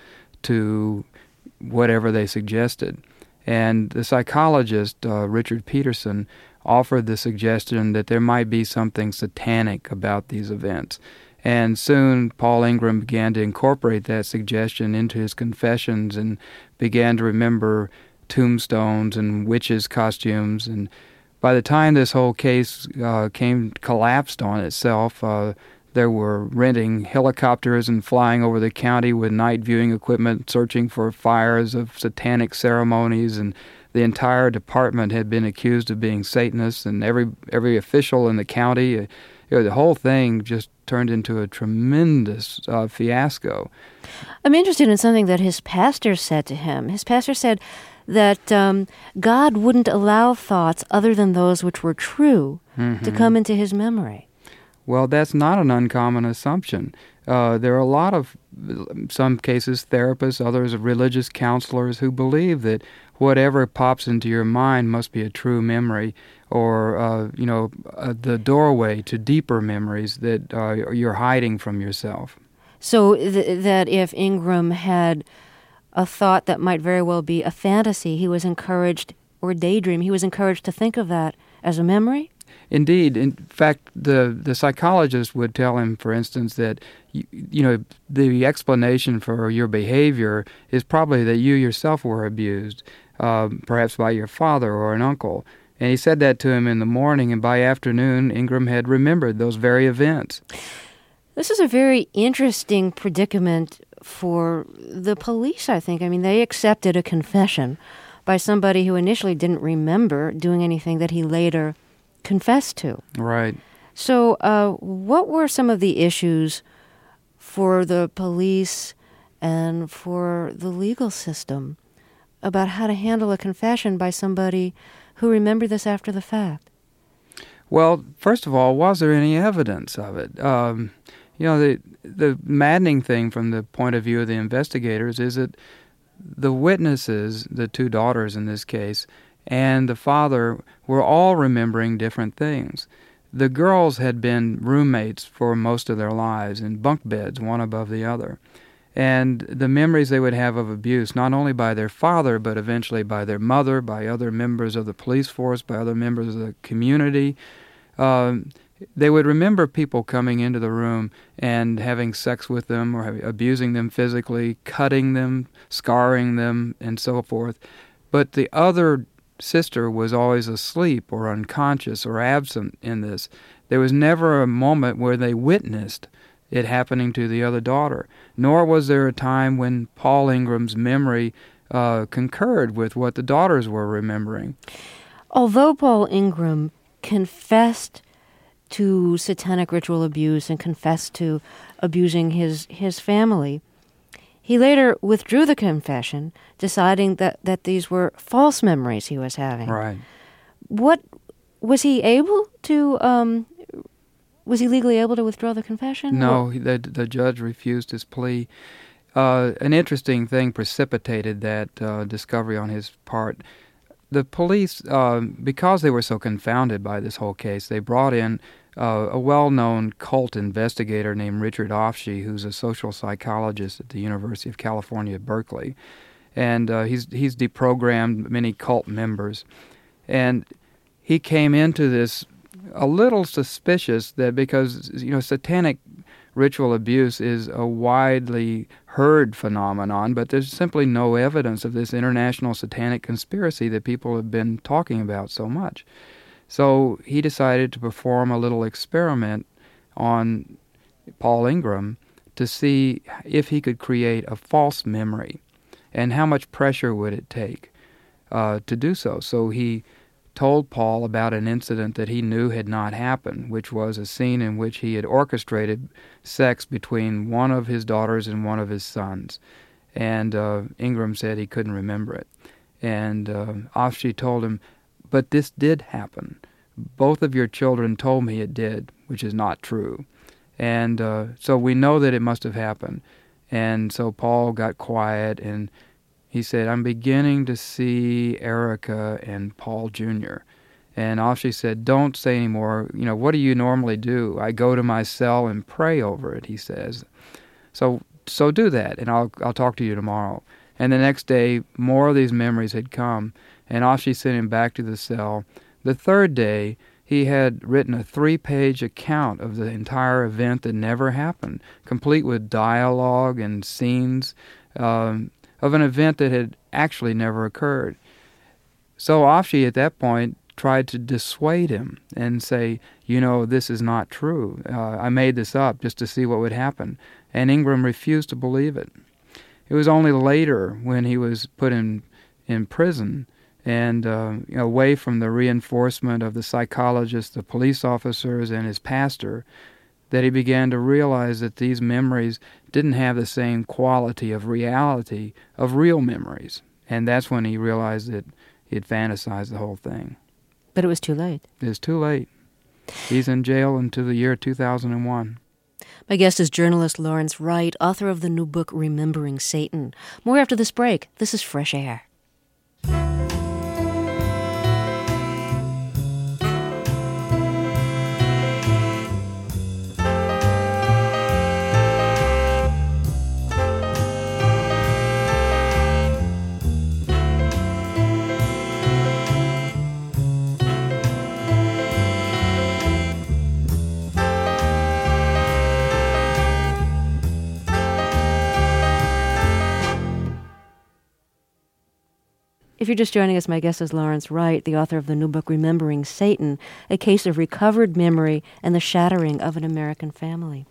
to whatever they suggested. And the psychologist, uh, Richard Peterson, offered the suggestion that there might be something satanic about these events. And soon Paul Ingram began to incorporate that suggestion into his confessions and began to remember tombstones and witches' costumes. And by the time this whole case uh, came collapsed on itself, uh, there were renting helicopters and flying over the county with night viewing equipment, searching for fires of satanic ceremonies, and the entire department had been accused of being Satanists, and every every official in the county, uh, you know, the whole thing just turned into a tremendous uh, fiasco. I'm interested in something that his pastor said to him. His pastor said that um, God wouldn't allow thoughts other than those which were true mm-hmm. to come into his memory. Well, that's not an uncommon assumption. Uh, there are a lot of, in some cases, therapists, others religious counselors who believe that whatever pops into your mind must be a true memory, or, uh, you know, uh, the doorway to deeper memories that uh, you're hiding from yourself. So th- that if Ingram had a thought that might very well be a fantasy, he was encouraged, or daydream, he was encouraged to think of that as a memory? Indeed. In fact, the, the psychologist would tell him, for instance, that, you, you know, the explanation for your behavior is probably that you yourself were abused, um, perhaps by your father or an uncle. And he said that to him in the morning, and by afternoon, Ingram had remembered those very events. This is a very interesting predicament for the police, I think. I mean, they accepted a confession by somebody who initially didn't remember doing anything that he later confessed to. Right. So uh, what were some of the issues for the police and for the legal system about how to handle a confession by somebody who remembered this after the fact? Well, first of all, was there any evidence of it? Um, you know, the the maddening thing from the point of view of the investigators is that the witnesses, the two daughters in this case, and the father were all remembering different things. The girls had been roommates for most of their lives in bunk beds, one above the other. And the memories they would have of abuse, not only by their father, but eventually by their mother, by other members of the police force, by other members of the community, um, they would remember people coming into the room and having sex with them or abusing them physically, cutting them, scarring them, and so forth. But the other sister was always asleep or unconscious or absent in this. There was never a moment where they witnessed it happening to the other daughter, nor was there a time when Paul Ingram's memory uh, concurred with what the daughters were remembering. Although Paul Ingram confessed to satanic ritual abuse and confessed to abusing his, his family, he later withdrew the confession, deciding that, that these were false memories he was having. Right. What was he able to? Um, was he legally able to withdraw the confession? No, the the judge refused his plea. Uh, an interesting thing precipitated that uh, discovery on his part. The police, uh, because they were so confounded by this whole case, they brought in uh, a well-known cult investigator named Richard Offshee, who's a social psychologist at the University of California at Berkeley. And uh, he's he's deprogrammed many cult members. And he came into this a little suspicious that because, you know, satanic ritual abuse is a widely heard phenomenon, but there's simply no evidence of this international satanic conspiracy that people have been talking about so much. So he decided to perform a little experiment on Paul Ingram to see if he could create a false memory and how much pressure would it take uh, to do so. So he told Paul about an incident that he knew had not happened, which was a scene in which he had orchestrated sex between one of his daughters and one of his sons. And uh, Ingram said he couldn't remember it. And uh, Offshee told him, but this did happen. Both of your children told me it did, which is not true. And uh, so we know that it must have happened. And so Paul got quiet and he said, I'm beginning to see Erica and Paul Junior And Offshee said, don't say any more. You know, what do you normally do? I go to my cell and pray over it, he says. So so do that, and I'll I'll talk to you tomorrow. And the next day, more of these memories had come, and Offshee sent him back to the cell. The third day, he had written a three-page account of the entire event that never happened, complete with dialogue and scenes, um, of an event that had actually never occurred. So Offshee at that point tried to dissuade him and say, you know, this is not true. Uh, I made this up just to see what would happen. And Ingram refused to believe it. It was only later when he was put in, in prison and uh, you know, away from the reinforcement of the psychologists, the police officers, and his pastor, that he began to realize that these memories didn't have the same quality of reality of real memories. And that's when he realized that he had fantasized the whole thing. But it was too late. It was too late. He's in jail until the year two thousand one. My guest is journalist Lawrence Wright, author of the new book Remembering Satan. More after this break. This is Fresh Air. If you're just joining us, my guest is Lawrence Wright, the author of the new book, Remembering Satan, A Case of Recovered Memory and the Shattering of an American Family.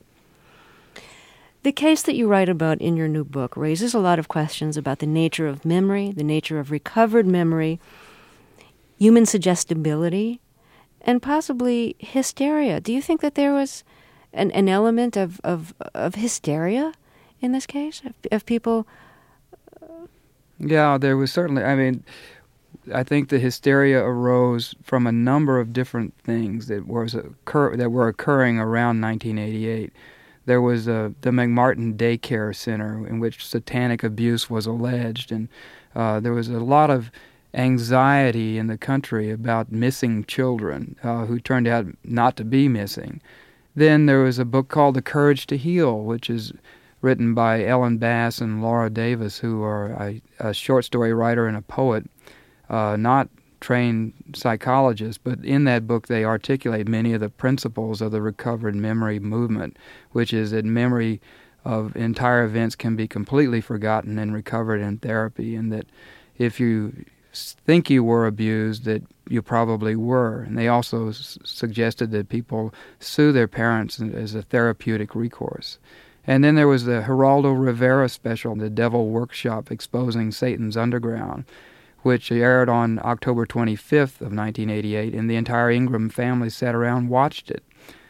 The case that you write about in your new book raises a lot of questions about the nature of memory, the nature of recovered memory, human suggestibility, and possibly hysteria. Do you think that there was an, an element of, of, of hysteria in this case, of, of people? Yeah, there was certainly, I mean, I think the hysteria arose from a number of different things that was occur, that were occurring around nineteen eighty-eight. There was uh, the McMartin Daycare Center in which satanic abuse was alleged, and uh, there was a lot of anxiety in the country about missing children uh, who turned out not to be missing. Then there was a book called The Courage to Heal, which is written by Ellen Bass and Laura Davis, who are a, a short story writer and a poet, uh, not trained psychologists, but in that book they articulate many of the principles of the recovered memory movement, which is that memory of entire events can be completely forgotten and recovered in therapy, and that if you think you were abused, that you probably were. And they also s- suggested that people sue their parents as a therapeutic recourse. And then there was the Geraldo Rivera special, The Devil Workshop, Exposing Satan's Underground, which aired on October twenty-fifth of nineteen eighty-eight, and the entire Ingram family sat around and watched it.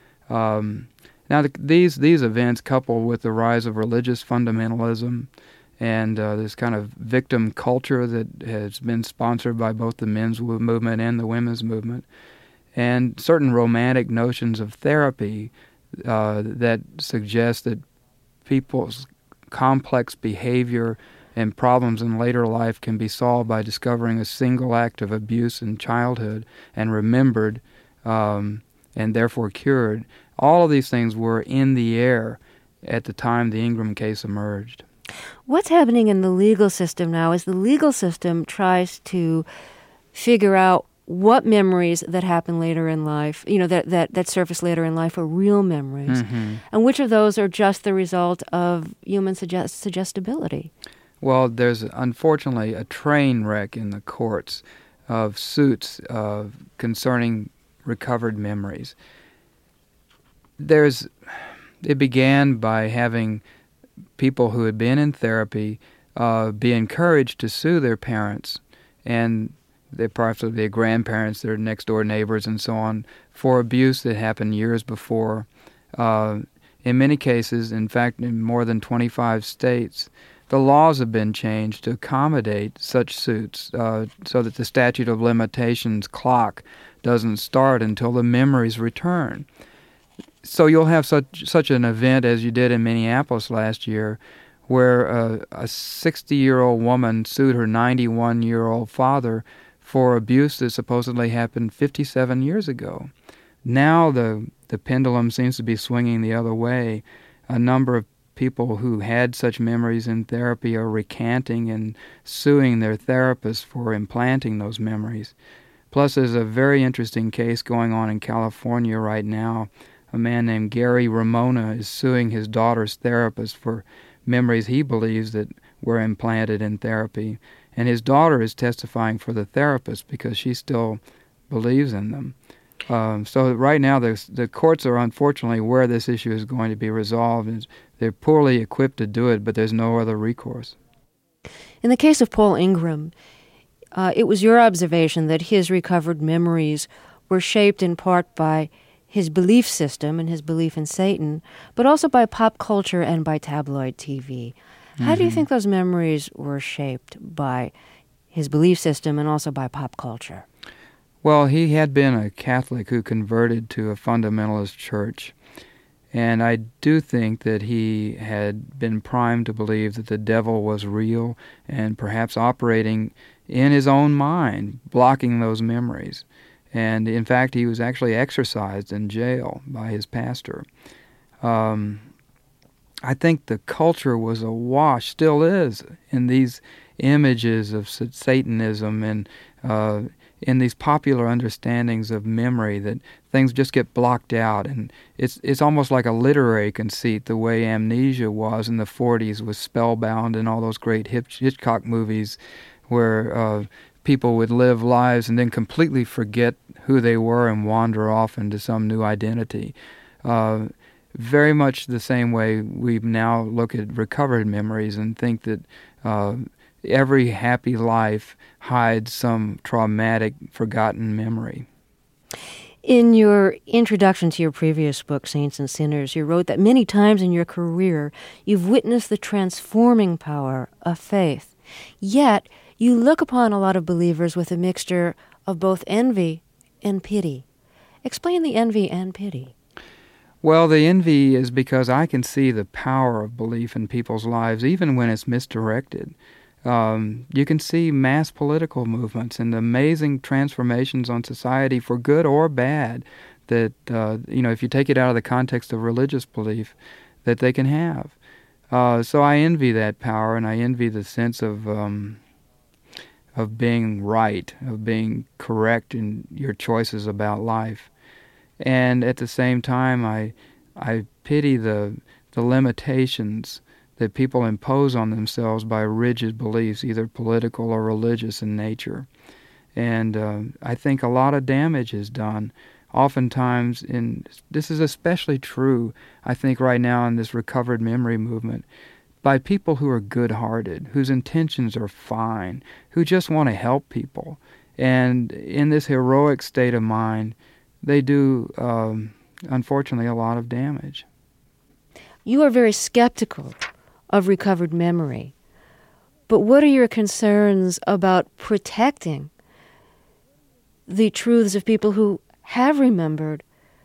Um, now, the, these these events, coupled with the rise of religious fundamentalism and uh, this kind of victim culture that has been sponsored by both the men's movement and the women's movement, and certain romantic notions of therapy uh, that suggest that people's complex behavior and problems in later life can be solved by discovering a single act of abuse in childhood and remembered um, and therefore cured. All of these things were in the air at the time the Ingram case emerged. What's happening in the legal system now is the legal system tries to figure out what memories that happen later in life, you know, that, that, that surface later in life are real memories, mm-hmm. and which of those are just the result of human suggest- suggestibility. Well, there's unfortunately a train wreck in the courts of suits uh, concerning recovered memories. There's, it began by having people who had been in therapy uh, be encouraged to sue their parents and their, perhaps their grandparents, their next-door neighbors, and so on, for abuse that happened years before. Uh, in many cases, in fact, in more than twenty-five states, the laws have been changed to accommodate such suits uh, so that the statute of limitations clock doesn't start until the memories return. So you'll have such such an event as you did in Minneapolis last year, where uh, a sixty-year-old woman sued her ninety-one-year-old father for abuse that supposedly happened fifty-seven years ago. Now the the pendulum seems to be swinging the other way. A number of people who had such memories in therapy are recanting and suing their therapists for implanting those memories. Plus, there's a very interesting case going on in California right now. A man named Gary Ramona is suing his daughter's therapist for memories he believes that were implanted in therapy. And his daughter is testifying for the therapist because she still believes in them. Um, so right now the courts are unfortunately where this issue is going to be resolved. They're poorly equipped to do it, but there's no other recourse. In the case of Paul Ingram, uh, it was your observation that his recovered memories were shaped in part by his belief system and his belief in Satan, but also by pop culture and by tabloid T V. How mm-hmm. do you think those memories were shaped by his belief system and also by pop culture? Well, he had been a Catholic who converted to a fundamentalist church, and I do think that he had been primed to believe that the devil was real and perhaps operating in his own mind, blocking those memories. And in fact, he was actually exorcised in jail by his pastor. Um, I think the culture was awash, still is, in these images of Satanism and uh, in these popular understandings of memory that things just get blocked out. And it's it's almost like a literary conceit, the way Amnesia was in the forties with Spellbound and all those great Hitchcock movies where uh, people would live lives and then completely forget who they were and wander off into some new identity. Uh, very much the same way we now look at recovered memories and think that uh, every happy life hides some traumatic, forgotten memory. In your introduction to your previous book, Saints and Sinners, you wrote that many times in your career you've witnessed the transforming power of faith. Yet, you look upon a lot of believers with a mixture of both envy and pity. Explain the envy and pity. Well, the envy is because I can see the power of belief in people's lives, even when it's misdirected. Um, you can see mass political movements and amazing transformations on society for good or bad that, uh, you know, if you take it out of the context of religious belief, that they can have. Uh, so I envy that power, and I envy the sense of um, of being right, of being correct in your choices about life. And at the same time, I I pity the the limitations that people impose on themselves by rigid beliefs, either political or religious in nature. And uh, I think a lot of damage is done. Oftentimes, in this is especially true, I think, right now in this recovered memory movement, by people who are good-hearted, whose intentions are fine, who just want to help people. And in this heroic state of mind, they do, um, unfortunately, a lot of damage. You are very skeptical of recovered memory. But what are your concerns about protecting the truths of people who have remembered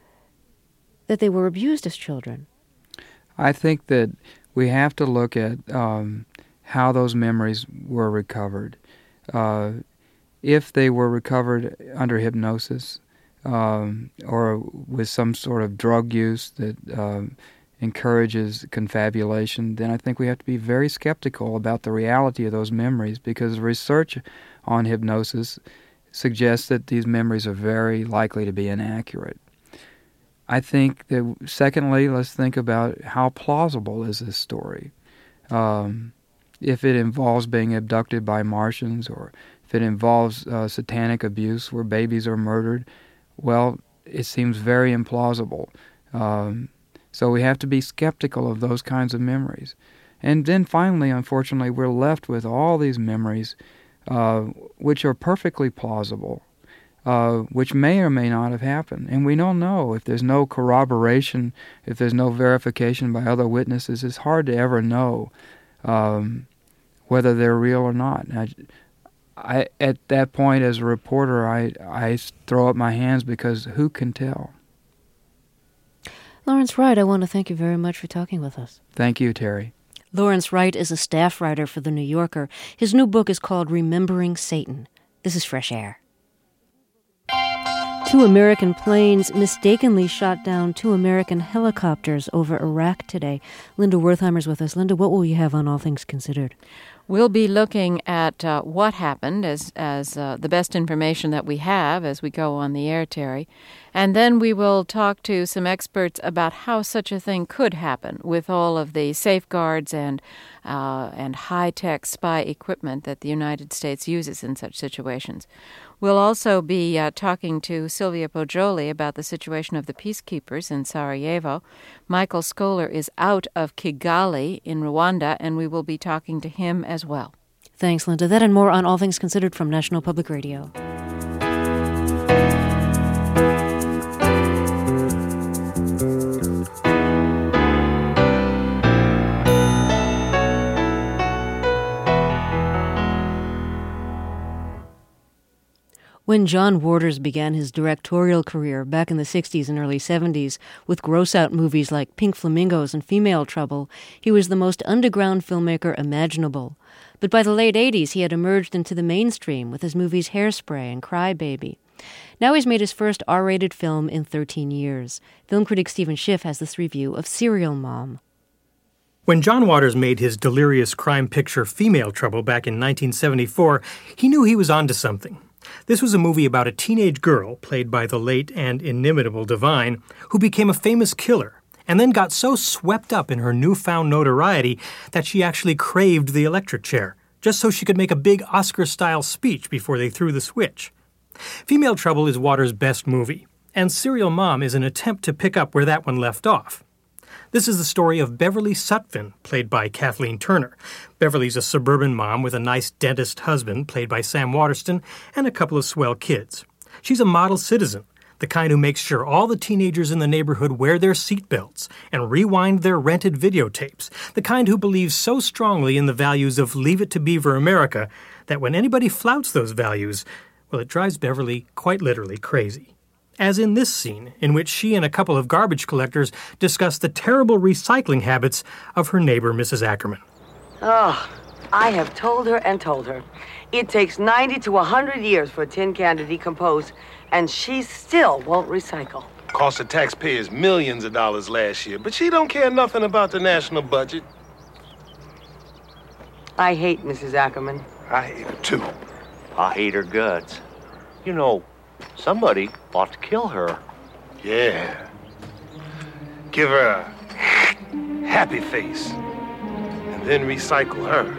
that they were abused as children? I think that we have to look at um, how those memories were recovered. Uh, if they were recovered under hypnosis um, or with some sort of drug use that um, encourages confabulation, then I think we have to be very skeptical about the reality of those memories, because research on hypnosis suggests that these memories are very likely to be inaccurate. I think that, secondly, let's think about how plausible is this story. Um, if it involves being abducted by Martians, or if it involves uh, satanic abuse where babies are murdered, well, it seems very implausible. Um, so we have to be skeptical of those kinds of memories. And then finally, unfortunately, we're left with all these memories uh, which are perfectly plausible, Uh, which may or may not have happened. And we don't know. If there's no corroboration, if there's no verification by other witnesses, it's hard to ever know um, whether they're real or not. I, I, at that point, as a reporter, I, I throw up my hands, because who can tell? Lawrence Wright, I want to thank you very much for talking with us. Thank you, Terry. Lawrence Wright is a staff writer for The New Yorker. His new book is called Remembering Satan. This is Fresh Air. Two American planes mistakenly shot down two American helicopters over Iraq today. Linda Wertheimer's with us. Linda, what will you have on All Things Considered? We'll be looking at uh, what happened as as uh, the best information that we have as we go on the air, Terry. And then we will talk to some experts about how such a thing could happen with all of the safeguards and uh, and high-tech spy equipment that the United States uses in such situations. We'll also be uh, talking to Sylvia Poggioli about the situation of the peacekeepers in Sarajevo. Michael Scholar is out of Kigali in Rwanda, and we will be talking to him as well. Thanks, Linda. That and more on All Things Considered from National Public Radio. When John Waters began his directorial career back in the sixties and early seventies with gross-out movies like Pink Flamingos and Female Trouble, he was the most underground filmmaker imaginable. But by the late eighties, he had emerged into the mainstream with his movies Hairspray and Cry Baby. Now he's made his first R-rated film in thirteen years. Film critic Stephen Schiff has this review of Serial Mom. When John Waters made his delirious crime picture Female Trouble back in nineteen seventy-four, he knew he was onto something. This was a movie about a teenage girl, played by the late and inimitable Divine, who became a famous killer, and then got so swept up in her newfound notoriety that she actually craved the electric chair. just so she could make a big Oscar-style speech before they threw the switch. Female Trouble is Waters' best movie, and Serial Mom is an attempt to pick up where that one left off. This is the story of Beverly Sutphin, played by Kathleen Turner. Beverly's a suburban mom with a nice dentist husband, played by Sam Waterston, and a couple of swell kids. She's a model citizen, the kind who makes sure all the teenagers in the neighborhood wear their seatbelts and rewind their rented videotapes, the kind who believes so strongly in the values of Leave It to Beaver America that when anybody flouts those values, well, it drives Beverly quite literally crazy. As in this scene, in which she and a couple of garbage collectors discuss the terrible recycling habits of her neighbor, Missus Ackerman. Oh, I have told her and told her. It takes ninety to one hundred years for a tin can to decompose, and she still won't recycle. Cost the taxpayers millions of dollars last year, but she don't care nothing about the national budget. I hate Missus Ackerman. I hate her, too. I hate her guts. You know, somebody ought to kill her. Yeah. Give her a happy face, and then recycle her.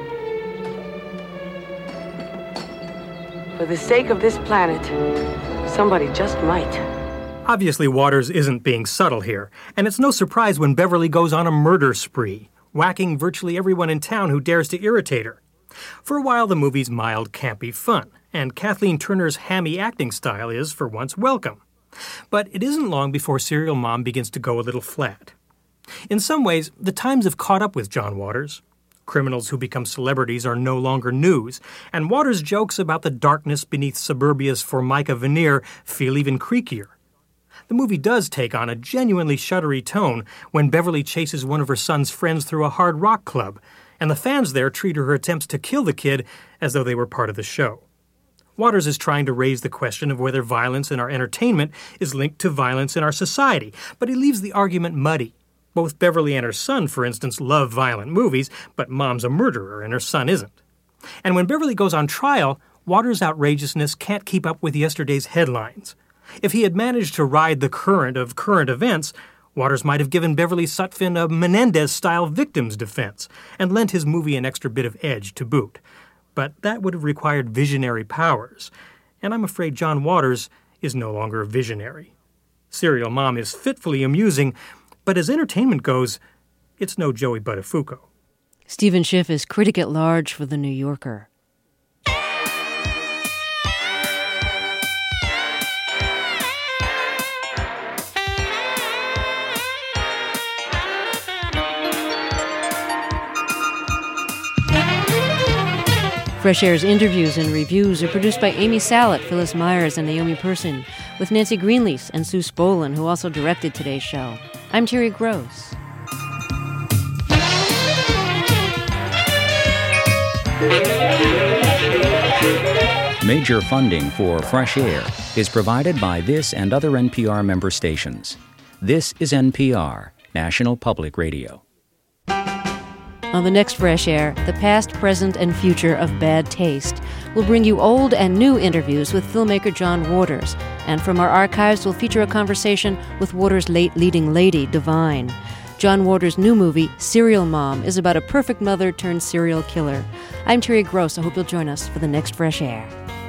For the sake of this planet, somebody just might. Obviously, Waters isn't being subtle here, and it's no surprise when Beverly goes on a murder spree, whacking virtually everyone in town who dares to irritate her. For a while, the movie's mild, campy fun, and Kathleen Turner's hammy acting style is, for once, welcome. But it isn't long before Serial Mom begins to go a little flat. In some ways, the times have caught up with John Waters. Criminals who become celebrities are no longer news, and Waters' jokes about the darkness beneath suburbia's Formica veneer feel even creakier. The movie does take on a genuinely shuddery tone when Beverly chases one of her son's friends through a hard rock club, and the fans there treat her attempts to kill the kid as though they were part of the show. Waters is trying to raise the question of whether violence in our entertainment is linked to violence in our society, but he leaves the argument muddy. Both Beverly and her son, for instance, love violent movies, but Mom's a murderer and her son isn't. And when Beverly goes on trial, Waters' outrageousness can't keep up with yesterday's headlines. If he had managed to ride the current of current events, Waters might have given Beverly Sutphin a Menendez-style victim's defense and lent his movie an extra bit of edge to boot. But that would have required visionary powers, and I'm afraid John Waters is no longer a visionary. Serial Mom is fitfully amusing, but as entertainment goes, it's no Joey Buttafuoco. Stephen Schiff is critic at large for The New Yorker. Fresh Air's interviews and reviews are produced by Amy Sallet, Phyllis Myers, and Naomi Person, with Nancy Greenlease and Sue Spolin, who also directed today's show. I'm Terry Gross. Major funding for Fresh Air is provided by this and other N P R member stations. This is N P R, National Public Radio. On the next Fresh Air, the past, present, and future of bad taste. We'll bring you old and new interviews with filmmaker John Waters, and from our archives we'll feature a conversation with Waters' late leading lady, Divine. John Waters' new movie, Serial Mom, is about a perfect mother turned serial killer. I'm Terry Gross. I hope you'll join us for the next Fresh Air.